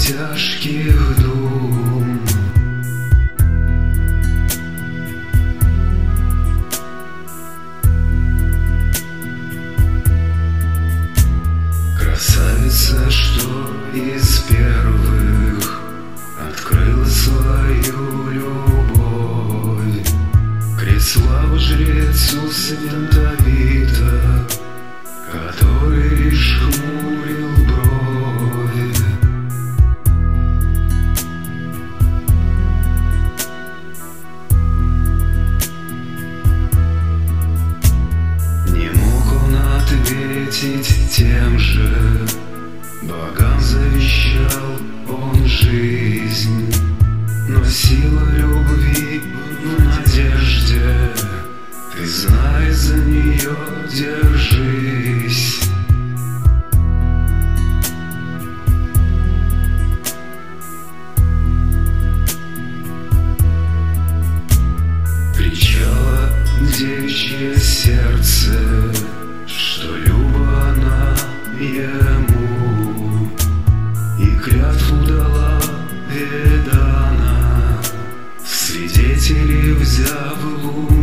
тяжких дум. Красавица, что из первых открыла свою любовь, креслав жрецу святовита, который лишь хмурил брови. Не мог он ответить тем же, богам завещал он жизнь, но сила любви в надежде, ты знай, за нее держись. Кричало девичье сердце, что люба она ему, и клятву дала Ведана, свидетелей взяв луну.